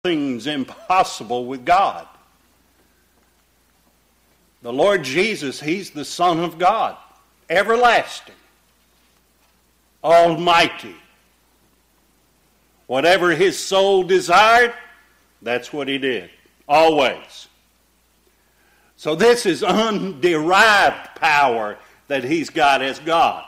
Nothing's impossible with God. The Lord Jesus, He's the Son of God, everlasting, almighty. Whatever His soul desired, that's what He did, always. So this is underived power that He's got as God.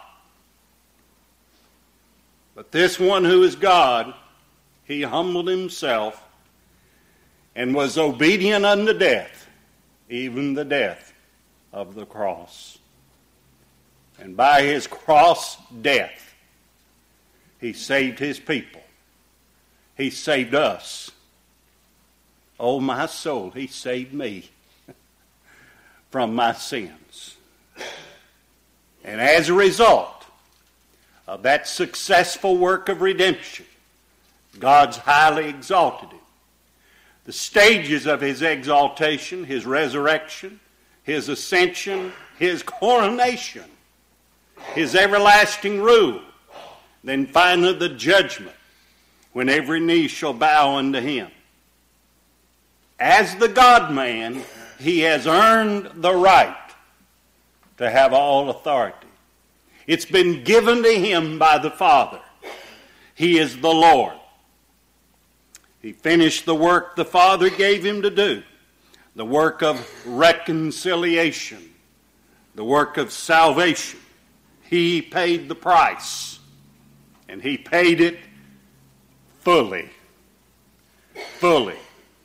But this one who is God, He humbled Himself and was obedient unto death, even the death of the cross. And by His cross death, He saved His people. He saved us. Oh, my soul, He saved me from my sins. And as a result of that successful work of redemption, God's highly exalted Him. The stages of His exaltation, His resurrection, His ascension, His coronation, His everlasting rule, then finally the judgment, when every knee shall bow unto Him. As the God-man, He has earned the right to have all authority. It's been given to Him by the Father. He is the Lord. He finished the work the Father gave Him to do, the work of reconciliation, the work of salvation. He paid the price, and He paid it fully. Fully.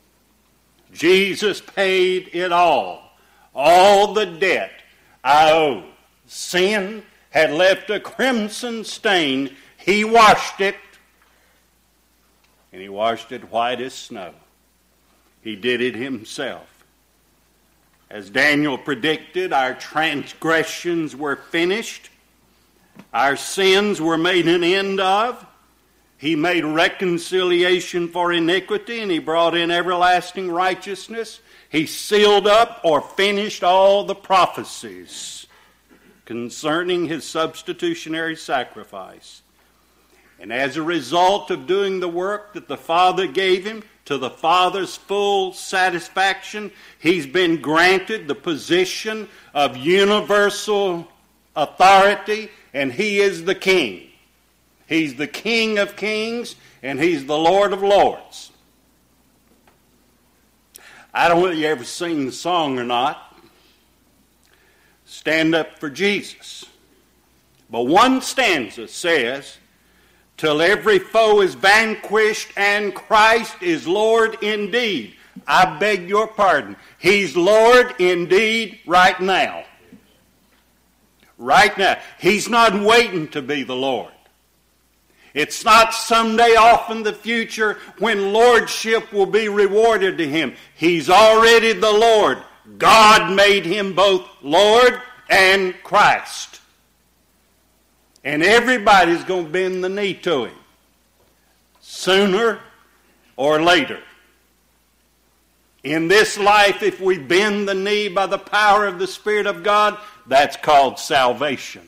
Jesus paid it all the debt I owed. Sin had left a crimson stain. He washed it, and He washed it white as snow. He did it Himself. As Daniel predicted, our transgressions were finished. Our sins were made an end of. He made reconciliation for iniquity, and He brought in everlasting righteousness. He sealed up or finished all the prophecies concerning His substitutionary sacrifice. And as a result of doing the work that the Father gave Him, to the Father's full satisfaction, He's been granted the position of universal authority, and He is the King. He's the King of kings, and He's the Lord of lords. I don't know if you ever sing the song or not, Stand Up for Jesus. But one stanza says, till every foe is vanquished and Christ is Lord indeed. I beg your pardon. He's Lord indeed right now. Right now. He's not waiting to be the Lord. It's not someday off in the future when lordship will be rewarded to Him. He's already the Lord. God made Him both Lord and Christ. And everybody's going to bend the knee to Him, sooner or later. In this life, if we bend the knee by the power of the Spirit of God, that's called salvation.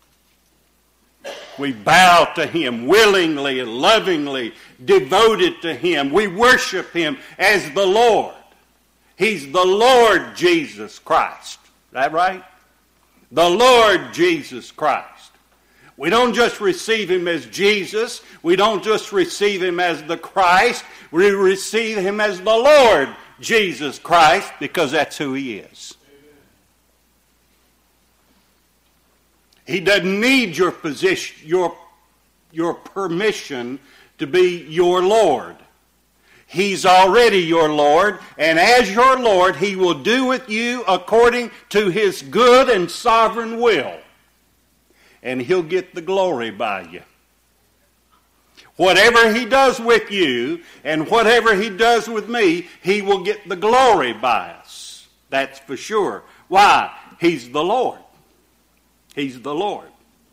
We bow to Him willingly, lovingly, devoted to Him. We worship Him as the Lord. He's the Lord Jesus Christ. Is that right? The Lord Jesus Christ. We don't just receive Him as Jesus. We don't just receive Him as the Christ. We receive Him as the Lord Jesus Christ, because that's who He is. He doesn't need your position, your permission to be your Lord. He's already your Lord, and as your Lord, He will do with you according to His good and sovereign will. And He'll get the glory by you. Whatever He does with you and whatever He does with me, He will get the glory by us. That's for sure. Why? He's the Lord. He's the Lord.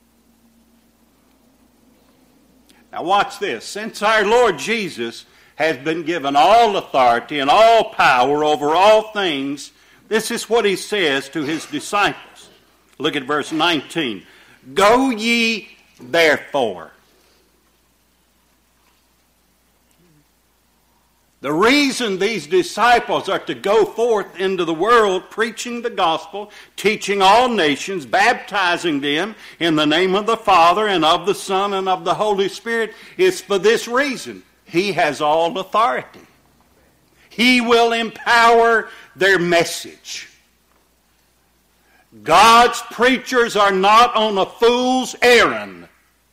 Now watch this. Since our Lord Jesus has been given all authority and all power over all things, this is what He says to His disciples. Look at verse 19. Go ye therefore. The reason these disciples are to go forth into the world preaching the gospel, teaching all nations, baptizing them in the name of the Father and of the Son and of the Holy Spirit is for this reason. He has all authority. He will empower their message. God's preachers are not on a fool's errand.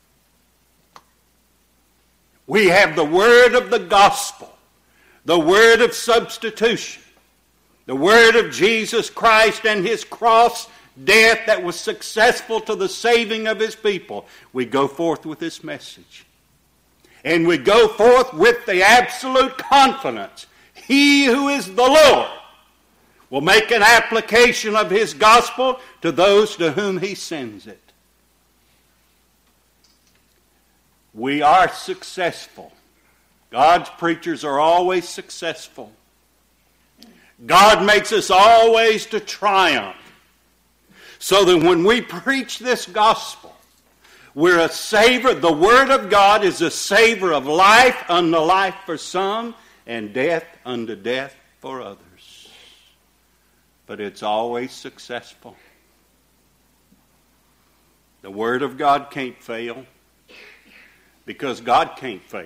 We have the word of the gospel. The word of substitution, the word of Jesus Christ and his cross death that was successful to the saving of his people. We go forth with this message. And we go forth with the absolute confidence. He who is the Lord will make an application of his gospel to those to whom he sends it. We are successful. God's preachers are always successful. God makes us always to triumph. So that when we preach this gospel, we're a savor. The Word of God is a savor of life unto life for some and death unto death for others. But it's always successful. The Word of God can't fail because God can't fail.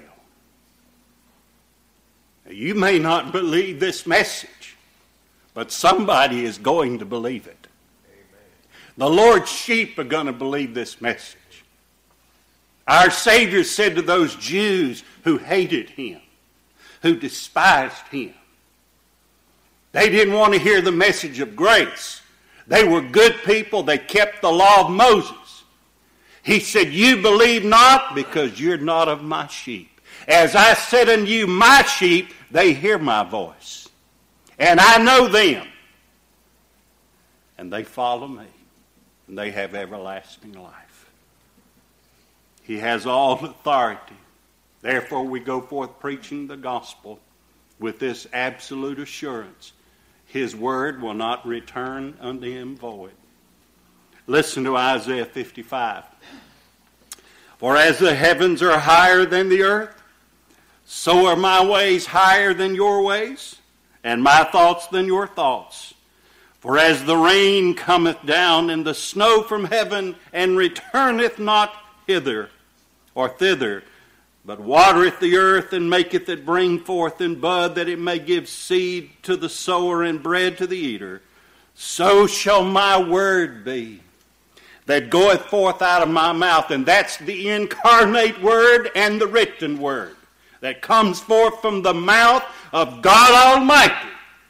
You may not believe this message, but somebody is going to believe it. Amen. The Lord's sheep are going to believe this message. Our Savior said to those Jews who hated him, who despised him, they didn't want to hear the message of grace. They were good people. They kept the law of Moses. He said, you believe not because you're not of my sheep. As I said unto you, my sheep, they hear my voice. And I know them. And they follow me. And they have everlasting life. He has all authority. Therefore we go forth preaching the gospel with this absolute assurance. His word will not return unto him void. Listen to Isaiah 55. For as the heavens are higher than the earth, so are my ways higher than your ways, and my thoughts than your thoughts. For as the rain cometh down and the snow from heaven, and returneth not hither or thither, but watereth the earth, and maketh it bring forth and bud, that it may give seed to the sower and bread to the eater, so shall my word be that goeth forth out of my mouth. And that's the incarnate word and the written word that comes forth from the mouth of God Almighty.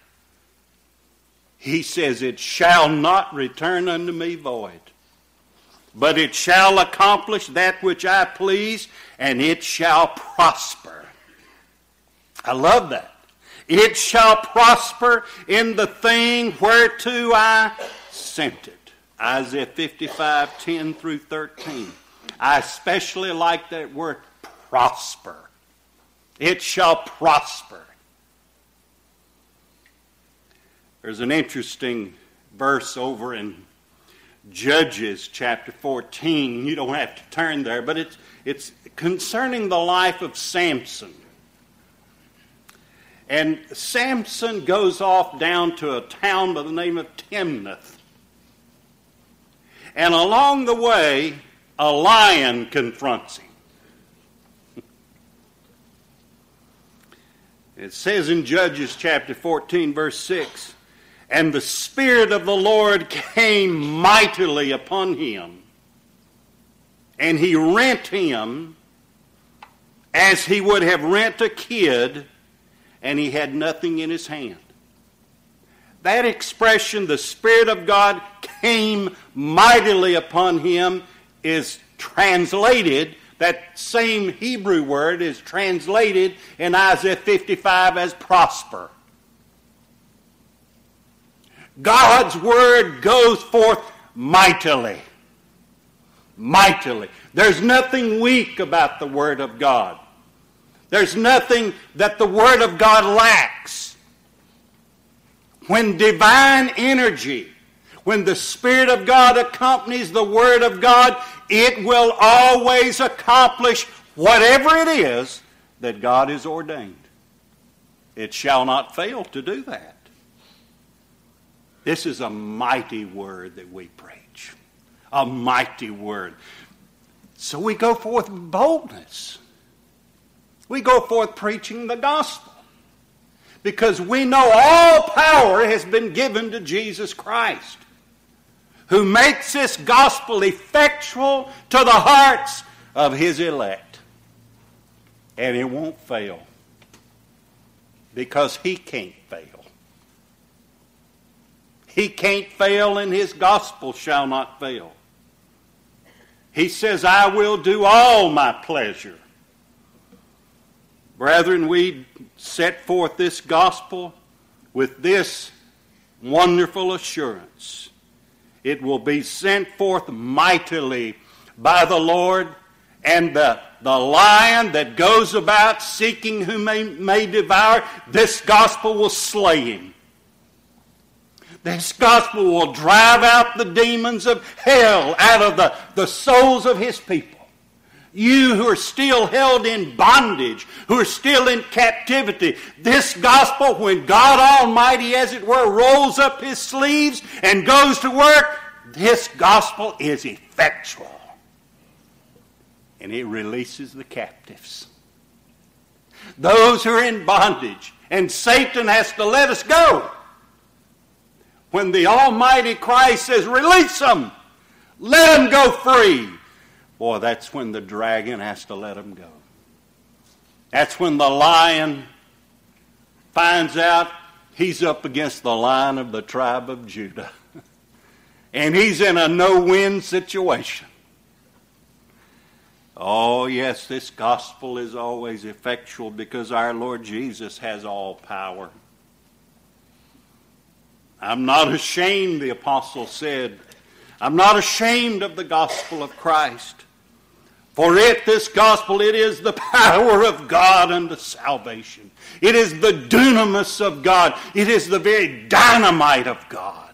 He says, it shall not return unto me void, but it shall accomplish that which I please, and it shall prosper. I love that. It shall prosper in the thing whereto I sent it. Isaiah 55, 10 through 13. I especially like that word prosper. It shall prosper. There's an interesting verse over in Judges chapter 14. You don't have to turn there, but it's concerning the life of Samson. And Samson goes off down to a town by the name of Timnath. And along the way, a lion confronts him. It says in Judges chapter 14, verse 6, and the Spirit of the Lord came mightily upon him, and he rent him as he would have rent a kid, and he had nothing in his hand. That expression, the Spirit of God came mightily upon him, is translated, that same Hebrew word is translated in Isaiah 55 as prosper. God's word goes forth mightily. Mightily. There's nothing weak about the word of God. There's nothing that the word of God lacks. When divine energy, when the Spirit of God accompanies the Word of God, it will always accomplish whatever it is that God has ordained. It shall not fail to do that. This is a mighty word that we preach. A mighty word. So we go forth with boldness. We go forth preaching the gospel. Because we know all power has been given to Jesus Christ, who makes this gospel effectual to the hearts of his elect. And it won't fail. Because he can't fail. He can't fail, and his gospel shall not fail. He says, I will do all my pleasure. Brethren, we set forth this gospel with this wonderful assurance. It will be sent forth mightily by the Lord, and the lion that goes about seeking whom may devour, this gospel will slay him. This gospel will drive out the demons of hell out of the souls of his people. You who are still held in bondage, who are still in captivity, this gospel, when God Almighty, as it were, rolls up his sleeves and goes to work, this gospel is effectual. And it releases the captives. Those who are in bondage. And Satan has to let us go. When the Almighty Christ says, release them, let them go free. Boy, that's when the dragon has to let them go. That's when the lion finds out he's up against the lion of the tribe of Judah. And he's in a no-win situation. Oh, yes, this gospel is always effectual because our Lord Jesus has all power. I'm not ashamed, the apostle said. I'm not ashamed of the gospel of Christ. For this gospel, it is the power of God unto salvation. It is the dunamis of God. It is the very dynamite of God.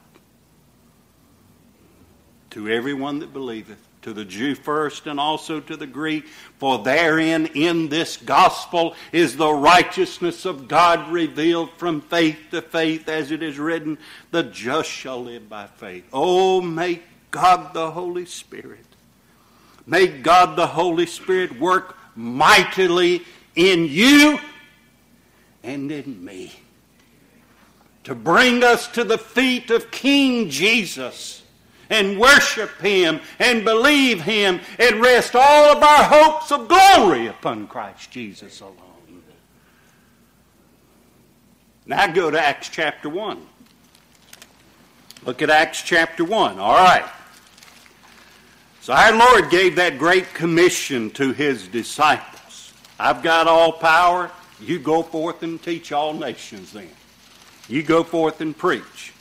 To everyone that believeth, to the Jew first and also to the Greek, for therein, in this gospel, is the righteousness of God revealed from faith to faith, as it is written, the just shall live by faith. Oh, may God the Holy Spirit, may God the Holy Spirit work mightily in you and in me to bring us to the feet of King Jesus and worship him and believe him and rest all of our hopes of glory upon Christ Jesus alone. Now go to Acts chapter 1. Look at Acts chapter 1. All right. So our Lord gave that great commission to his disciples. I've got all power. You go forth and teach all nations then. You go forth and preach.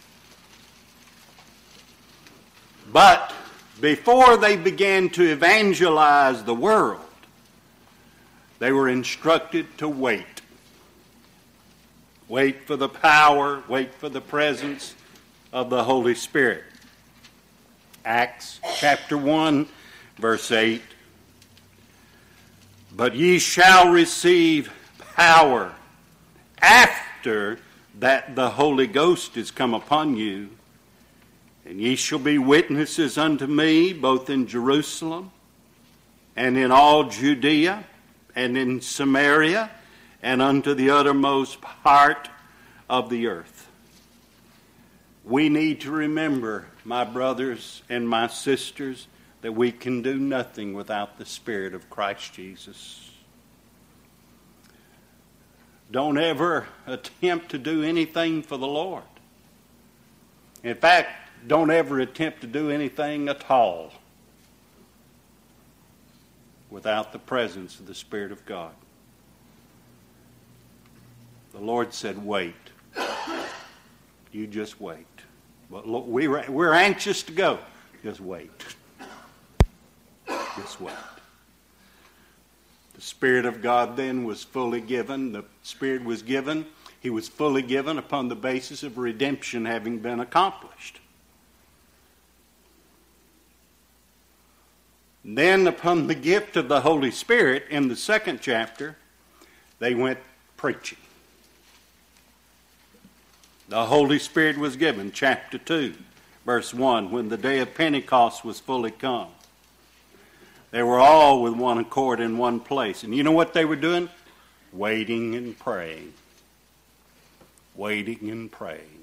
But before they began to evangelize the world, they were instructed to wait. Wait for the power, wait for the presence of the Holy Spirit. Acts chapter 1, verse 8. But ye shall receive power after that the Holy Ghost is come upon you, and ye shall be witnesses unto me, both in Jerusalem, and in all Judea, and in Samaria, and unto the uttermost part of the earth. We need to remember, my brothers and my sisters, that we can do nothing without the Spirit of Christ Jesus. Don't ever attempt to do anything for the Lord. In fact, don't ever attempt to do anything at all without the presence of the Spirit of God. The Lord said, wait. You just wait. But look, we're anxious to go. Just wait. Just wait. The Spirit of God then was fully given. The Spirit was given. He was fully given upon the basis of redemption having been accomplished. Then upon the gift of the Holy Spirit, in the second chapter, they went preaching. The Holy Spirit was given, chapter 2, verse 1, when the day of Pentecost was fully come. They were all with one accord in one place. And you know what they were doing? Waiting and praying. Waiting and praying.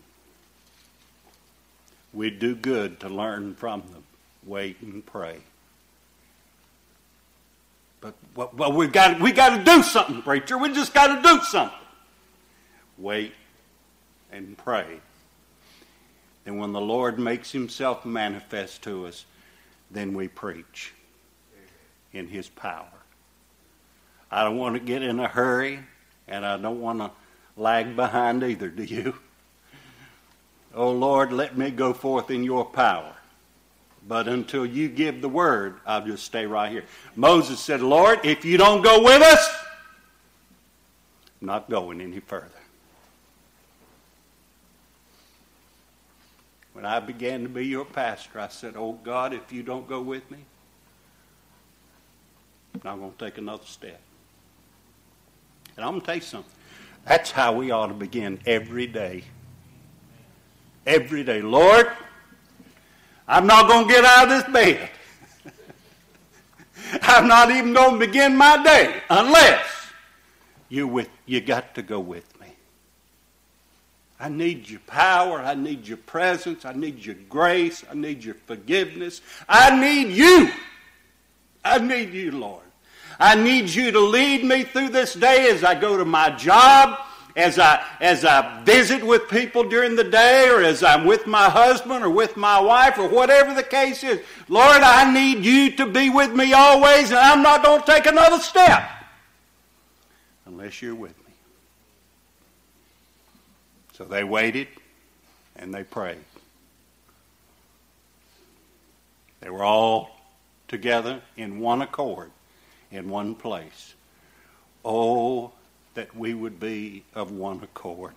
We'd do good to learn from them. Wait and pray. But we got to do something, preacher. We just got to do something. Wait and pray. And when the Lord makes himself manifest to us, then we preach in his power. I don't want to get in a hurry, and I don't want to lag behind either, do you? Oh, Lord, let me go forth in your power. But until you give the word, I'll just stay right here. Moses said, Lord, if you don't go with us, I'm not going any further. When I began to be your pastor, I said, oh, God, if you don't go with me, I'm not going to take another step. And I'm going to tell you something. That's how we ought to begin every day. Every day. Lord, I'm not going to get out of this bed. I'm not even going to begin my day unless you got to go with me. I need your power. I need your presence. I need your grace. I need your forgiveness. I need you. I need you, Lord. I need you to lead me through this day as I go to my job, as I visit with people during the day, or as I'm with my husband or with my wife, or whatever the case is. Lord, I need you to be with me always, and I'm not going to take another step unless you're with me. So they waited and they prayed. They were all together in one accord, in one place. Oh, that we would be of one accord.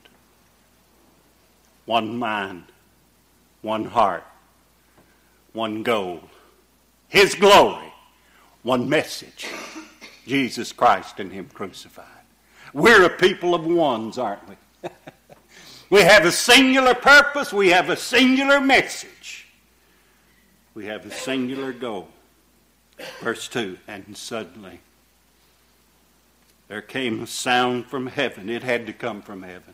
One mind, one heart, one goal. His glory, one message. Jesus Christ and him crucified. We're a people of ones, aren't we? We have a singular purpose. We have a singular message. We have a singular goal. Verse 2, and suddenly there came a sound from heaven. It had to come from heaven.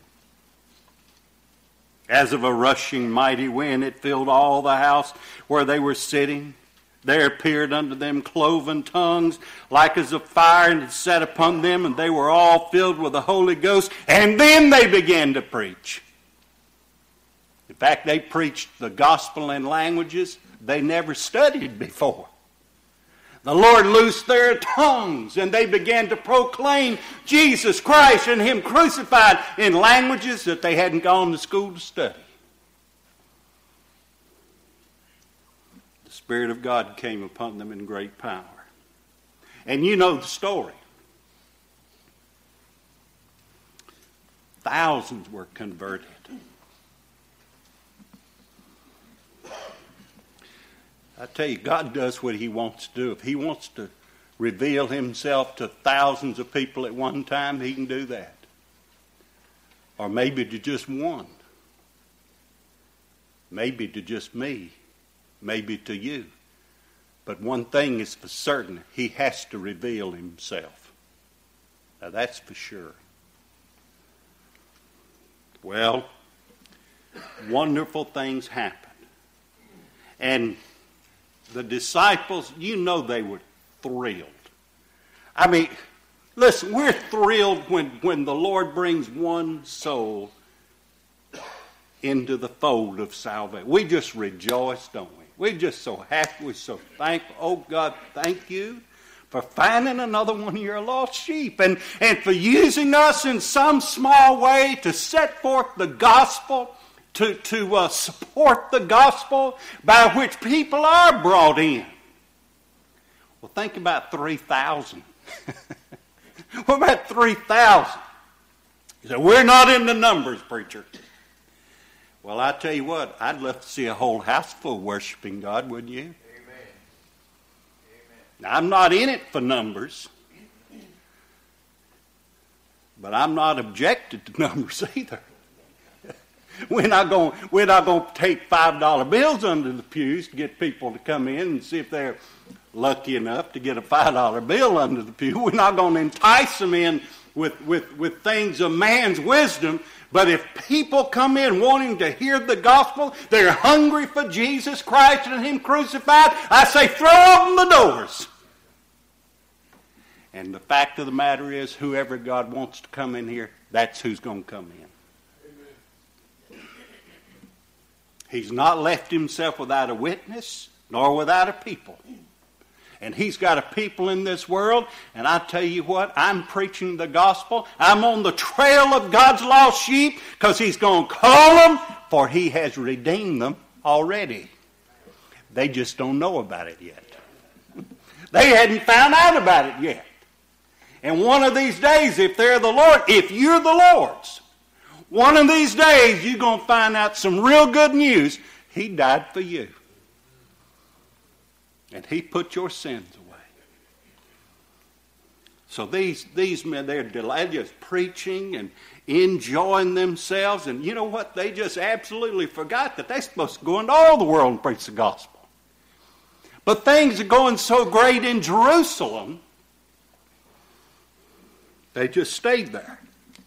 As of a rushing mighty wind, it filled all the house where they were sitting. There appeared unto them cloven tongues, like as of fire, and it sat upon them, and they were all filled with the Holy Ghost. And then they began to preach. In fact, they preached the gospel in languages they never studied before. The Lord loosed their tongues, and they began to proclaim Jesus Christ and him crucified in languages that they hadn't gone to school to study. The Spirit of God came upon them in great power. And you know the story. Thousands were converted. I tell you, God does what he wants to do. If he wants to reveal himself to thousands of people at one time, he can do that. Or maybe to just one. Maybe to just me. Maybe to you. But one thing is for certain, he has to reveal himself. Now that's for sure. Well, wonderful things happened. And the disciples, you know they were thrilled. I mean, listen, we're thrilled when the Lord brings one soul into the fold of salvation. We just rejoice, don't we? We're just so happy. We're so thankful. Oh, God, thank you for finding another one of your lost sheep and for using us in some small way to set forth the gospel, to support the gospel by which people are brought in. Well, think about 3,000. What about 3,000? You say, we're not in the numbers, preacher. Well, I tell you what, I'd love to see a whole house full worshiping God, wouldn't you? Amen. Now, I'm not in it for numbers, but I'm not objected to numbers either. We're not going to take $5 bills under the pews to get people to come in and see if they're lucky enough to get a $5 bill under the pew. We're not going to entice them in with things of man's wisdom. But if people come in wanting to hear the gospel, they're hungry for Jesus Christ and Him crucified, I say throw open the doors. And the fact of the matter is, whoever God wants to come in here, that's who's going to come in. Amen. He's not left Himself without a witness, nor without a people. And He's got a people in this world, and I tell you what, I'm preaching the gospel. I'm on the trail of God's lost sheep, because He's going to call them, for He has redeemed them already. They just don't know about it yet. They hadn't found out about it yet. And one of these days, if they're the Lord, if you're the Lord's, one of these days you're going to find out some real good news. He died for you. And He put your sins away. So these men, they're delighted, just preaching and enjoying themselves. And you know what? They just absolutely forgot that they're supposed to go into all the world and preach the gospel. But things are going so great in Jerusalem, they just stayed there.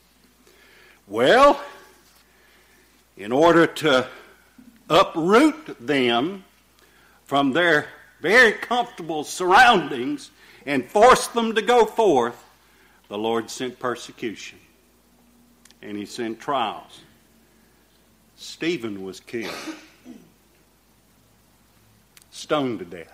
Well, in order to uproot them from their very comfortable surroundings and force them to go forth, the Lord sent persecution. And He sent trials. Stephen was killed. Stoned to death.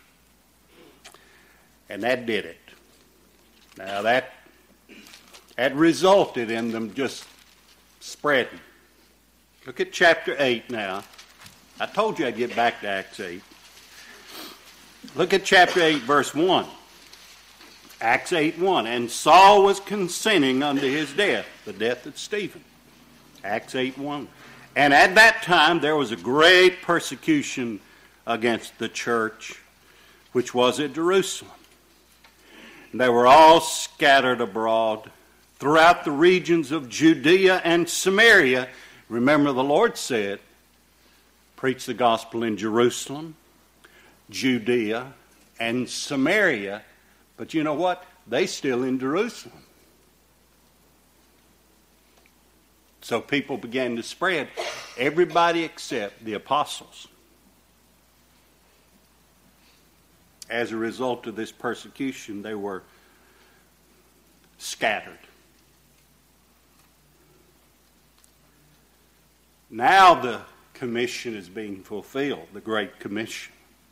And that did it. Now that resulted in them just spreading. Look at chapter 8 now. I told you I'd get back to Acts 8. Look at chapter 8, verse 1. Acts 8:1. And Saul was consenting unto his death, the death of Stephen. Acts 8:1. And at that time there was a great persecution against the church, which was at Jerusalem. And they were all scattered abroad throughout the regions of Judea and Samaria. Remember, the Lord said, preach the gospel in Jerusalem, Judea, and Samaria. But you know what? They still in Jerusalem. So people began to spread. Everybody except the apostles. As a result of this persecution, they were scattered. Now the commission is being fulfilled, the Great Commission.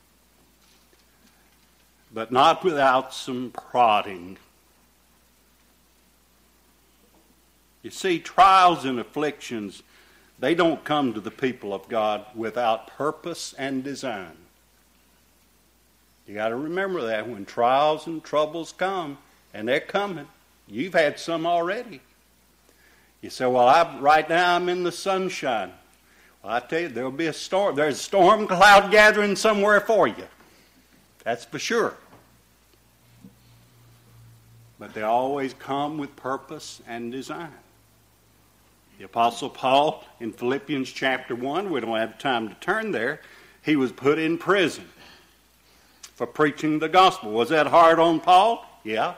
But not without some prodding. You see, trials and afflictions, they don't come to the people of God without purpose and design. You got to remember that when trials and troubles come, and they're coming. You've had some already. You say, well, right now I'm in the sunshine. Well, I tell you, there'll be a storm. There's a storm cloud gathering somewhere for you. That's for sure. But they always come with purpose and design. The Apostle Paul in Philippians chapter 1, we don't have time to turn there, he was put in prison for preaching the gospel. Was that hard on Paul? Yeah.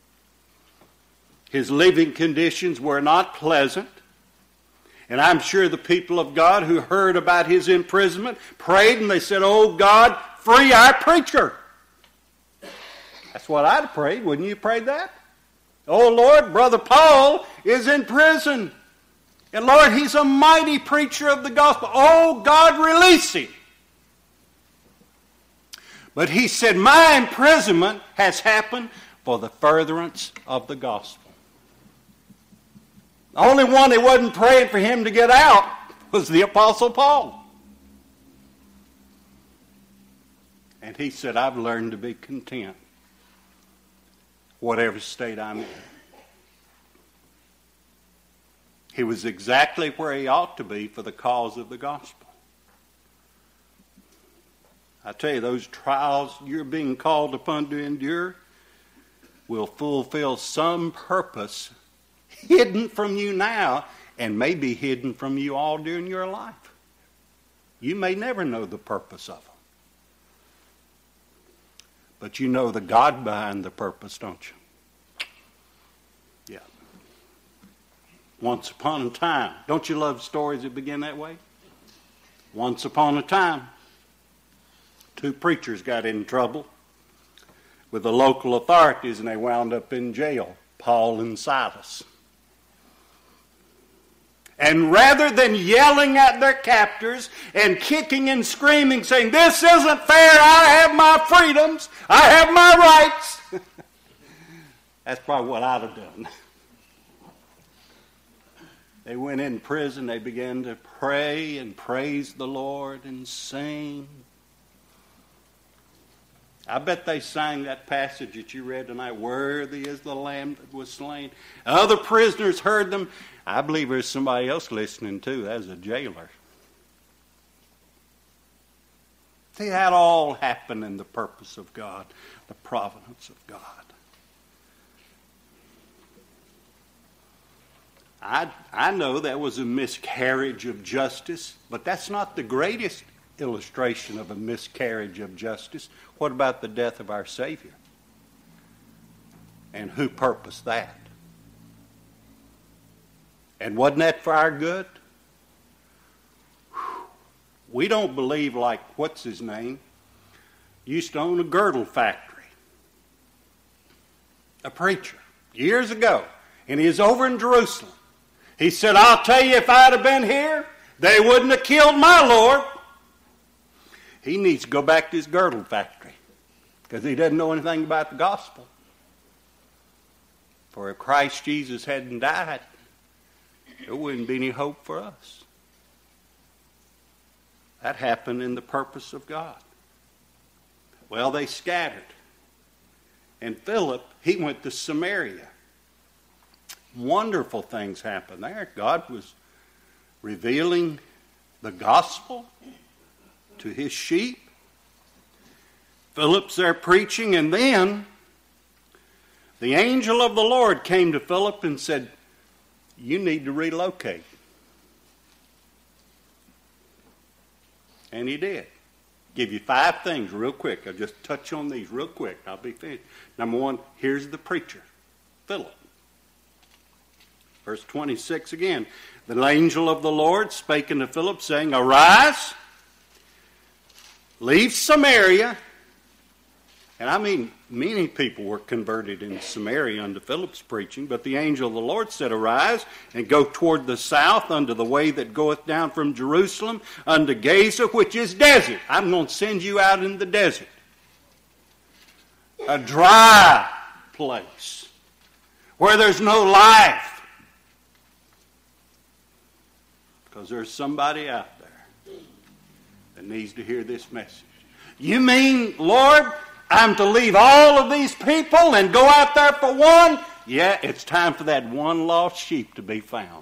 His living conditions were not pleasant. And I'm sure the people of God who heard about his imprisonment prayed and they said, oh God, free our preacher. That's what I'd have prayed. Wouldn't you pray that? Oh Lord, Brother Paul is in prison. And Lord, he's a mighty preacher of the gospel. Oh God, release him. But he said, my imprisonment has happened for the furtherance of the gospel. The only one that wasn't praying for him to get out was the Apostle Paul. And he said, I've learned to be content, whatever state I'm in. He was exactly where he ought to be for the cause of the gospel. I tell you, those trials you're being called upon to endure will fulfill some purpose hidden from you now and may be hidden from you all during your life. You may never know the purpose of them. But you know the God behind the purpose, don't you? Yeah. Once upon a time. Don't you love stories that begin that way? Once upon a time, two preachers got in trouble with the local authorities and they wound up in jail, Paul and Silas. And rather than yelling at their captors and kicking and screaming, saying, "This isn't fair, I have my freedoms, I have my rights," that's probably what I'd have done. They went in prison, they began to pray and praise the Lord and sing. I bet they sang that passage that you read tonight, "Worthy is the Lamb that was slain." Other prisoners heard them. I believe there's somebody else listening too. That was a jailer. See, that all happened in the purpose of God, the providence of God. I know that was a miscarriage of justice, but that's not the greatest illustration of a miscarriage of justice. What about the death of our Savior? And who purposed that? And wasn't that for our good? We don't believe like, what's his name? Used to own a girdle factory. A preacher, years ago. And he was over in Jerusalem. He said, "I'll tell you, if I'd have been here, they wouldn't have killed my Lord." He needs to go back to his girdle factory because he doesn't know anything about the gospel. For if Christ Jesus hadn't died, there wouldn't be any hope for us. That happened in the purpose of God. Well, they scattered. And Philip, he went to Samaria. Wonderful things happened there. God was revealing the gospel to his sheep. Philip's there preaching, and then the angel of the Lord came to Philip and said, "You need to relocate." And he did. Give you 5 things real quick. I'll just touch on these real quick. I'll be finished. Number 1, here's the preacher, Philip. Verse 26 again. "The angel of the Lord spake unto Philip, saying, Arise, leave Samaria." And I mean, many people were converted in Samaria unto Philip's preaching, but the angel of the Lord said, "Arise, and go toward the south unto the way that goeth down from Jerusalem unto Gaza, which is desert." I'm going to send you out in the desert. A dry place where there's no life. Because there's somebody out there that needs to hear this message. "You mean, Lord, I'm to leave all of these people and go out there for one?" Yeah, it's time for that one lost sheep to be found.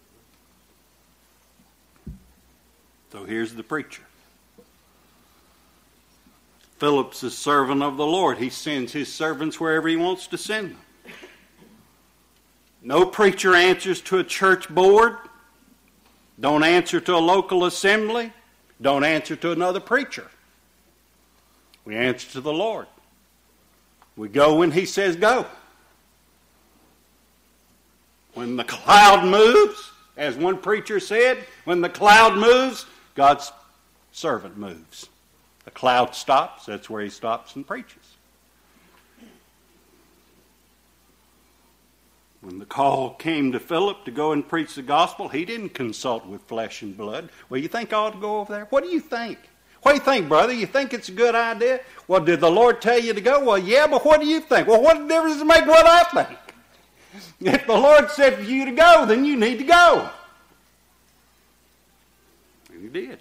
So here's the preacher. Philip's a servant of the Lord. He sends his servants wherever he wants to send them. No preacher answers to a church board. Don't answer to a local assembly. Don't answer to another preacher. We answer to the Lord. We go when he says go. When the cloud moves, as one preacher said, when the cloud moves, God's servant moves. The cloud stops, that's where he stops and preaches. When the call came to Philip to go and preach the gospel, he didn't consult with flesh and blood. Well, you think I ought to go over there? What do you think? What do you think, brother? You think it's a good idea? Well, did the Lord tell you to go? Well, yeah, but what do you think? Well, what difference does it make what I think? If the Lord said for you to go, then you need to go. And he did.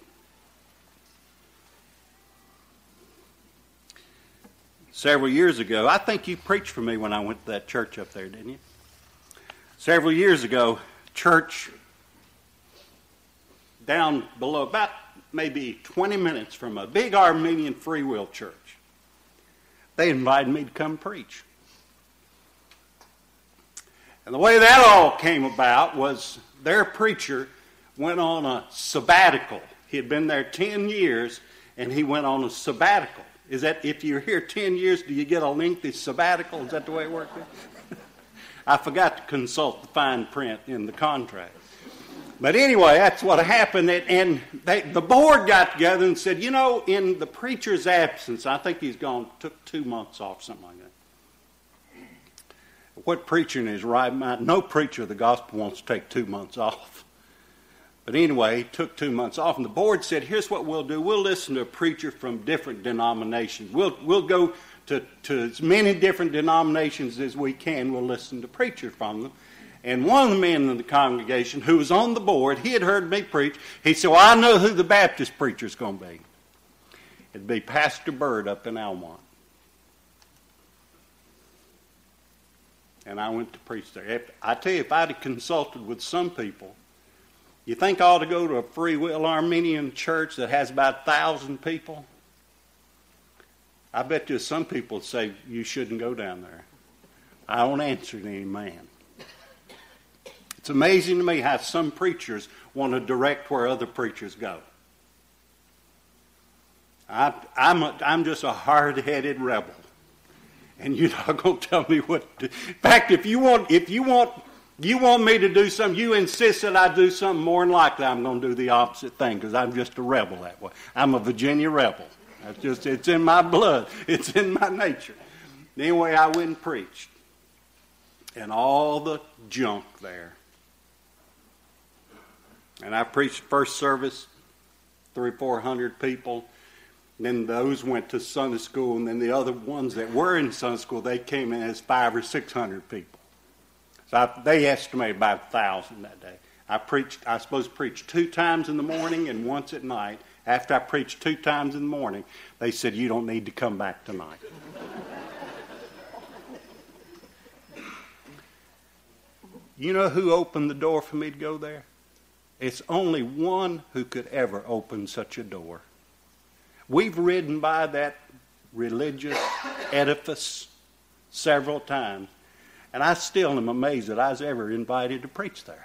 Several years ago, I think you preached for me when I went to that church up there, didn't you? Several years ago, church down below, about maybe 20 minutes from a big Armenian free will church. They invited me to come preach. And the way that all came about was their preacher went on a sabbatical. He had been there 10 years, and he went on a sabbatical. Is that, if you're here 10 years, do you get a lengthy sabbatical? Is that the way it works? I forgot to consult the fine print in the contract. But anyway, that's what happened. And the board got together and said, you know, in the preacher's absence, I think he's took 2 months off, something like that. What preacher in his right mind? No preacher of the gospel wants to take 2 months off. But anyway, he took 2 months off, and the board said, here's what we'll do. We'll listen to a preacher from different denominations. We'll go to as many different denominations as we can. We'll listen to preachers from them. And one of the men in the congregation who was on the board, he had heard me preach. He said, well, I know who the Baptist preacher's going to be. It'd be Pastor Bird up in Almont. And I went to preach there. I tell you, if I'd have consulted with some people, you think I ought to go to a Free Will Armenian church that has about 1,000 people? I bet you some people would say, you shouldn't go down there. I won't answer to any man. It's amazing to me how some preachers want to direct where other preachers go. I'm just a hard-headed rebel. And you're not going to tell me what to do. In fact, if you want me to do something, you insist that I do something, more than likely I'm going to do the opposite thing, because I'm just a rebel that way. I'm a Virginia rebel. It's in my blood. It's in my nature. Anyway, I went and preached. And all the junk there. And I preached first service, 300 or 400 people. And then those went to Sunday school, and then the other ones that were in Sunday school, they came in as 500 or 600 people. So they estimated about 1,000 that day. I suppose preached 2 times in the morning and once at night. After I preached 2 times in the morning, they said, you don't need to come back tonight. You know who opened the door for me to go there? It's only one who could ever open such a door. We've ridden by that religious edifice several times, and I still am amazed that I was ever invited to preach there.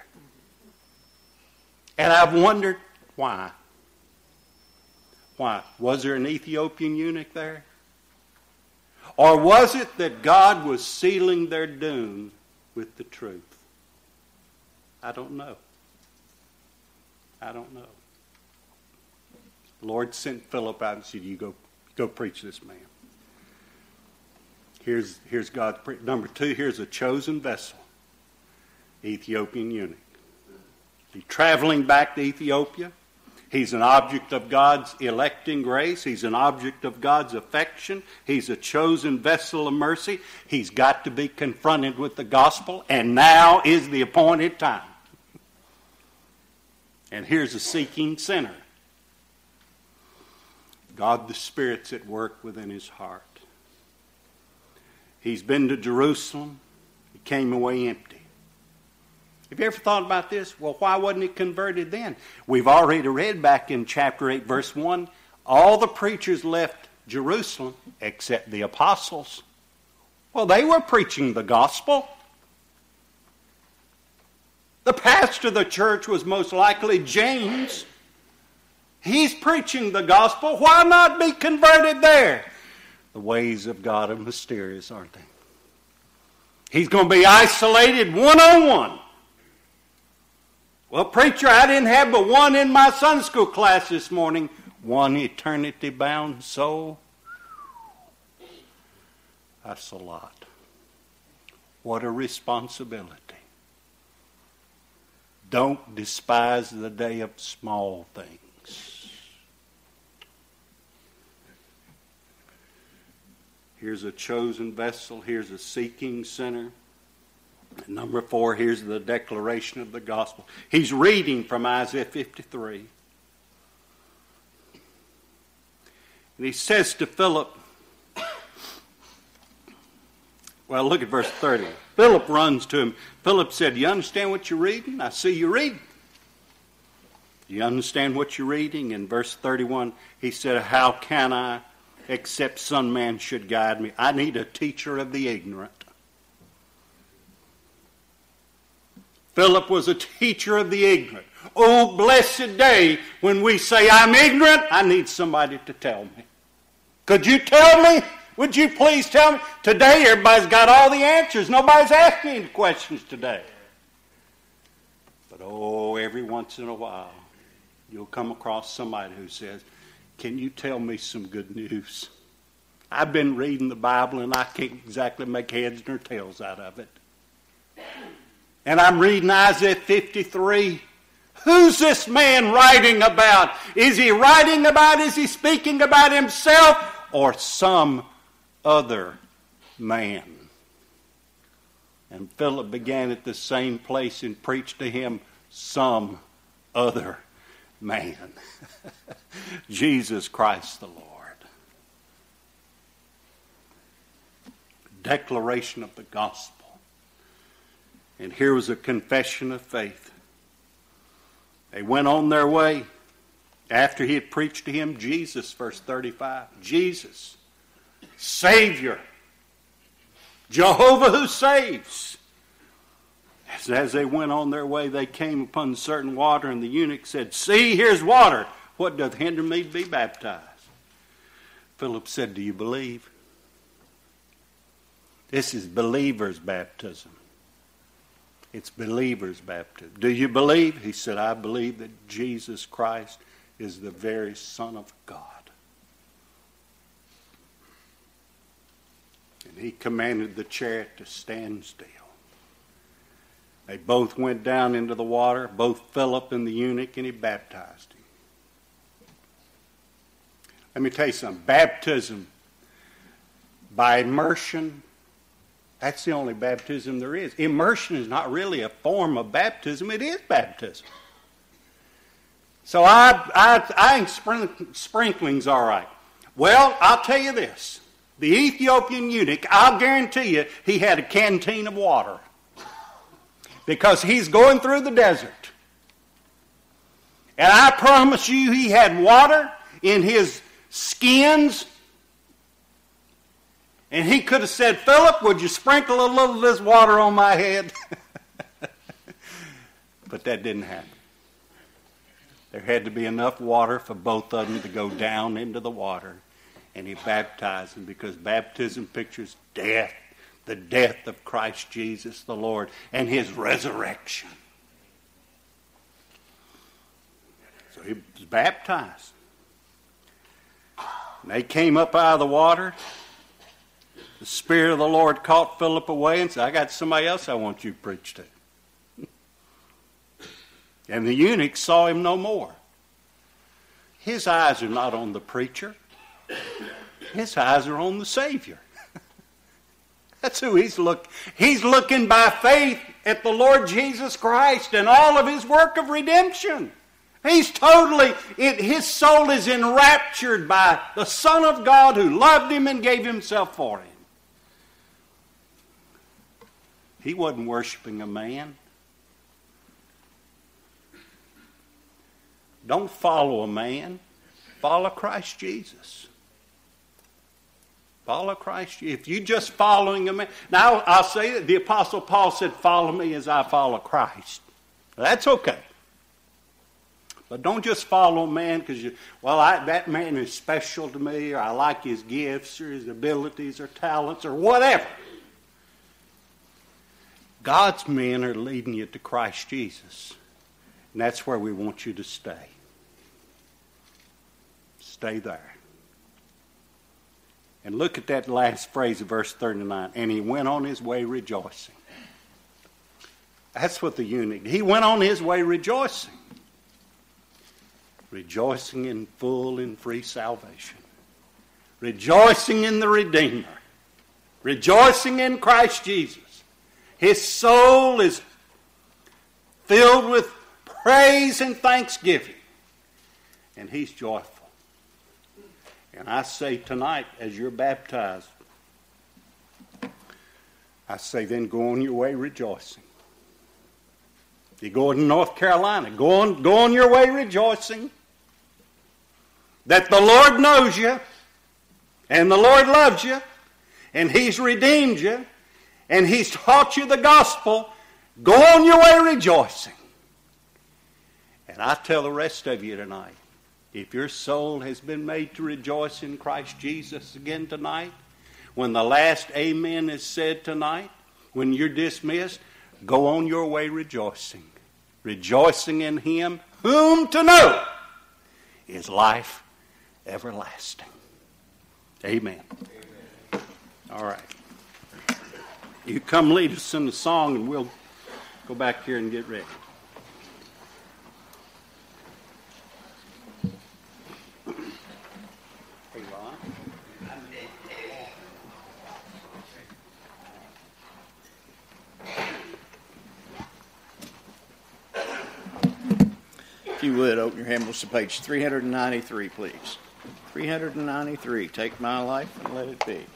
And I've wondered why. Why? Was there an Ethiopian eunuch there? Or was it that God was sealing their doom with the truth? I don't know. I don't know. The Lord sent Philip out and said, you go preach this man. Here's God's preach. Number 2, here's a chosen vessel, Ethiopian eunuch. He's traveling back to Ethiopia. He's an object of God's electing grace. He's an object of God's affection. He's a chosen vessel of mercy. He's got to be confronted with the gospel, and now is the appointed time. And here's a seeking sinner. God the Spirit's at work within his heart. He's been to Jerusalem. He came away empty. Have you ever thought about this? Well, why wasn't he converted then? We've already read back in chapter 8, verse 1, all the preachers left Jerusalem except the apostles. Well, they were preaching the gospel. The pastor of the church was most likely James. He's preaching the gospel. Why not be converted there? The ways of God are mysterious, aren't they? He's going to be isolated one-on-one. Well, preacher, I didn't have but one in my Sunday school class this morning. One eternity-bound soul. That's a lot. What a responsibility. Don't despise the day of small things. Here's a chosen vessel. Here's a seeking sinner. And number 4, here's the declaration of the gospel. He's reading from Isaiah 53. And he says to Philip, well, look at verse 30. Philip runs to him. Philip said, you understand what you're reading? I see you reading. You understand what you're reading? In verse 31, he said, how can I, except some man should guide me? I need a teacher of the ignorant. Philip was a teacher of the ignorant. Oh, blessed day when we say, I'm ignorant, I need somebody to tell me. Could you tell me? Would you please tell me? Today, everybody's got all the answers. Nobody's asking any questions today. But oh, every once in a while, you'll come across somebody who says, can you tell me some good news? I've been reading the Bible and I can't exactly make heads nor tails out of it. And I'm reading Isaiah 53. Who's this man writing about? Is he speaking about himself or some other man? And Philip began at the same place and preached to him some other man. Jesus Christ the Lord. Declaration of the gospel. And here was a confession of faith. They went on their way after he had preached to him Jesus, verse 35. Jesus, Savior, Jehovah who saves. As they went on their way, they came upon certain water, and the eunuch said, see, here's water. What doth hinder me to be baptized? Philip said, do you believe? This is believers' baptism. It's believers' baptism. Do you believe? He said, I believe that Jesus Christ is the very Son of God. And he commanded the chariot to stand still. They both went down into the water, both Philip and the eunuch, and he baptized him. Let me tell you something. Baptism by immersion, that's the only baptism there is. Immersion is not really a form of baptism. It is baptism. So I think sprinkling's all right. Well, I'll tell you this. The Ethiopian eunuch, I'll guarantee you, he had a canteen of water. Because he's going through the desert. And I promise you he had water in his skins. And he could have said, Philip, would you sprinkle a little of this water on my head? But that didn't happen. There had to be enough water for both of them to go down into the water. And he baptized them because baptism pictures death. The death of Christ Jesus the Lord and his resurrection. So he was baptized. And they came up out of the water. The Spirit of the Lord caught Philip away and said, I got somebody else I want you to preach to. And the eunuch saw him no more. His eyes are not on the preacher. His eyes are on the Savior. That's who he's looking. He's looking by faith at the Lord Jesus Christ and all of his work of redemption. He's totally, his soul is enraptured by the Son of God who loved him and gave himself for him. He wasn't worshiping a man. Don't follow a man. Follow Christ Jesus. Follow Christ. If you're just following a man. Now, I'll say that the Apostle Paul said, follow me as I follow Christ. That's okay. But don't just follow a man because that man is special to me, or I like his gifts or his abilities or talents or whatever. God's men are leading you to Christ Jesus. And that's where we want you to stay. Stay there. And look at that last phrase of verse 39. And he went on his way rejoicing. That's what the eunuch did. He went on his way rejoicing. Rejoicing in full and free salvation. Rejoicing in the Redeemer. Rejoicing in Christ Jesus. His soul is filled with praise and thanksgiving. And he's joyful. And I say tonight, as you're baptized, I say then go on your way rejoicing. You go to North Carolina, go on your way rejoicing that the Lord knows you and the Lord loves you and he's redeemed you and he's taught you the gospel Go on your way rejoicing. And I tell the rest of you tonight, if your soul has been made to rejoice in Christ Jesus again tonight, when the last amen is said tonight, when you're dismissed, go on your way rejoicing. Rejoicing in Him, whom to know is life everlasting. Amen. All right. You come lead us in the song and we'll go back here and get ready. Hey, Ron. If you would, open your hymnals to page 393, please. 393, Take My Life and Let It Be.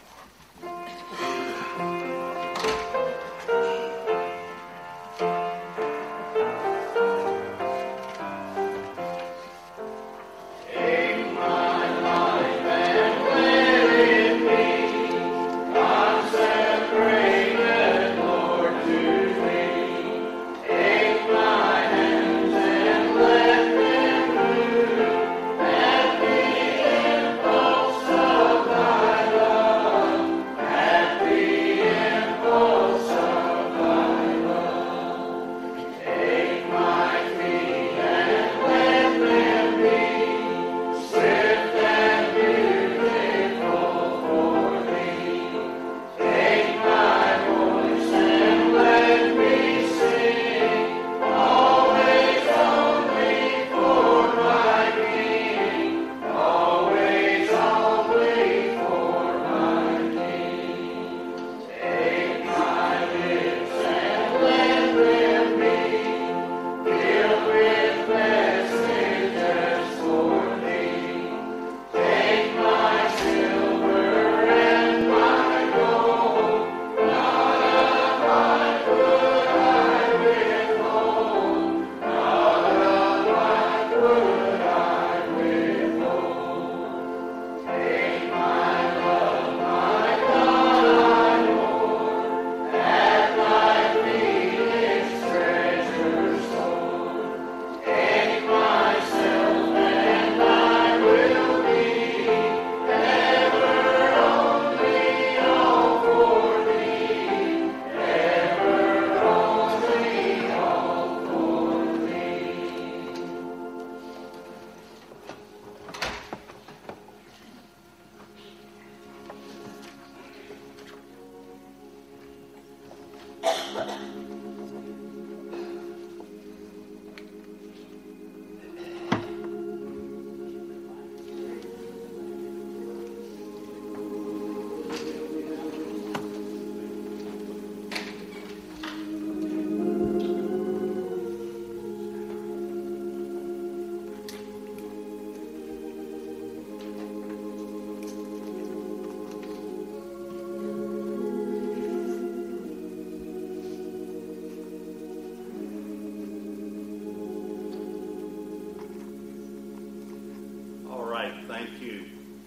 Thank you.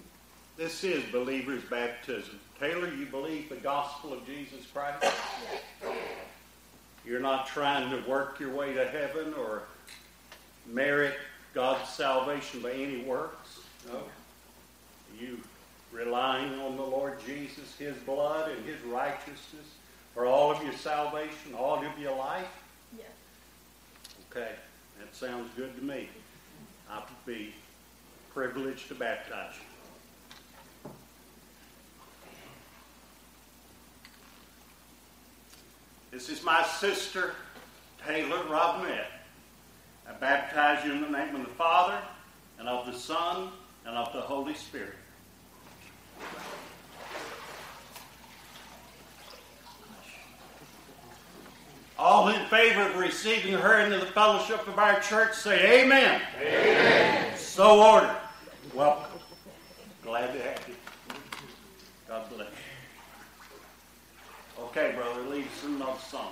This is Believer's Baptism. Taylor, you believe the gospel of Jesus Christ? You're not trying to work your way to heaven or merit God's salvation by any works? No. You relying on the Lord Jesus, His blood and His righteousness for all of your salvation, all of your life? Yes. Okay, that sounds good to me. I would be privileged to baptize you. This is my sister, Taylor Robinette. I baptize you in the name of the Father, and of the Son, and of the Holy Spirit. All in favor of receiving her into the fellowship of our church, say amen. Amen. So ordered. Welcome. Glad to have you. God bless you. Okay, brother, lead us in another song.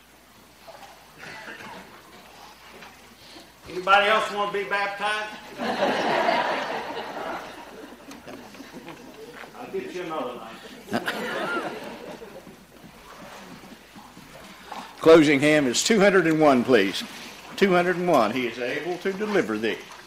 Anybody else want to be baptized? I'll get you another night. Closing hymn is 201, please. 201. He is able to deliver thee.